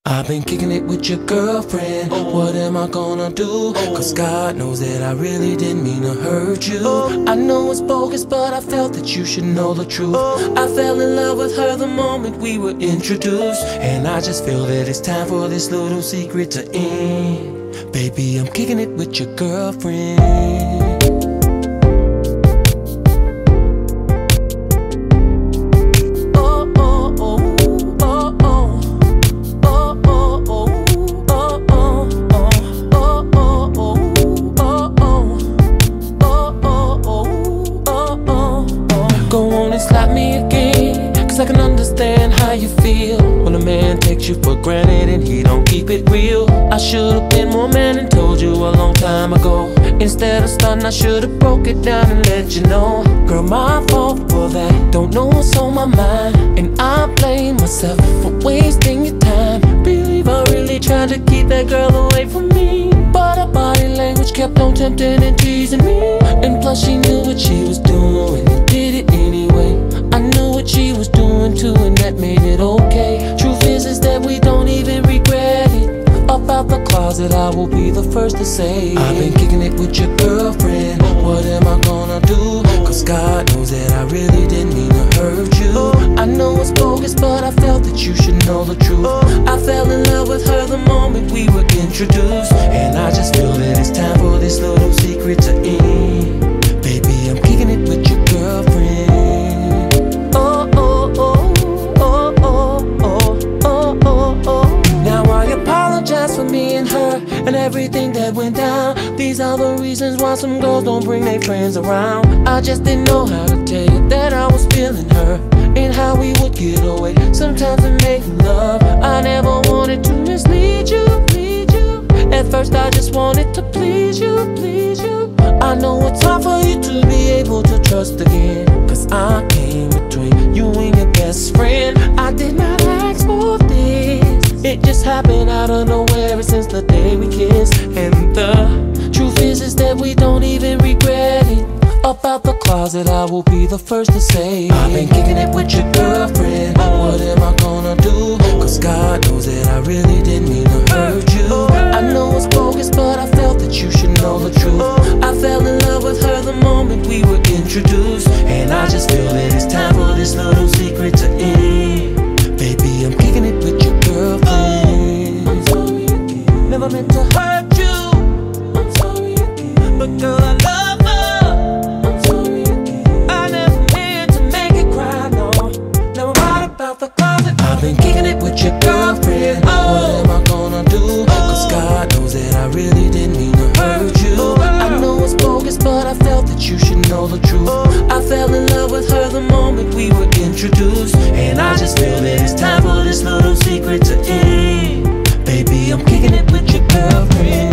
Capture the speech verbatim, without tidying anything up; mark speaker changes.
Speaker 1: I've been kicking it with your girlfriend. What am I gonna do? Cause God knows that I really didn't mean to hurt you. I know it's bogus, but I felt that you should know the truth. I fell in love with her the moment we were introduced, and I just feel that it's time for this little secret to end. Baby, I'm kicking it with your girlfriend. Go on and slap me again, cause I can understand how you feel when a man takes you for granted and he don't keep it real. I should've been more man and told you a long time ago. Instead of stunning, I should've broke it down and let you know. Girl, my fault for that, don't know what's on my mind, and I blame myself for wasting your time. Believe I really tried to keep that girl away from me, but her body language kept on tempting and teasing me. And plus she knew what she was doing and did it anyway. I knew what she was doing too, and that made it okay. Truth is, is that we don't even regret it. About the closet, I will be the first to say I've been kicking it with your girlfriend. What am I gonna do? Cause God knows that I really didn't mean to hurt you. I know it's bogus, but I felt that you should know the truth. I fell in love with her the moment we were introduced, and I just feel that it's time for this little secret to end. Baby, I'm kicking it with your girlfriend. Oh, oh, oh, oh, oh, oh, oh, oh, oh. Now I apologize for me and her and everything that went down. These are the reasons why some girls don't bring their friends around. I just didn't know how to tell you that I was feeling her, and how we would get away sometimes and make love. I never wanted to mislead you, please you. At first I just wanted to please you, please you. I know it's hard for you to be able to trust again, cause I came between you and your best friend. I did not ask for this, it just happened out of nowhere ever since the day we kissed. And the truth is, is that we don't even regret it. About the closet, I will be the first to say I've been kicking it with your girlfriend. What am I gonna do? Cause God knows that I really didn't mean to hurt you. I know it's bogus, but I felt that you should know the truth. I fell in love with her the moment we were introduced, and I just feel that it's time for this little secret to end. Baby, I'm kicking it with your girlfriend. I'm sorry again, never meant to hurt you. I'm sorry again, but girl, I love her. I'm sorry again, I never meant to make it cry, no. Never mind about the closet. I've been kicking it with your girlfriend. What am I gonna do? Cause God knows that I really didn't mean to hurt you. I know it's bogus, but I felt that you should know the truth. I fell in love with her the moment we were introduced, and I just feel that it's time for this little secret to end. Baby, I'm kicking it with your girlfriend.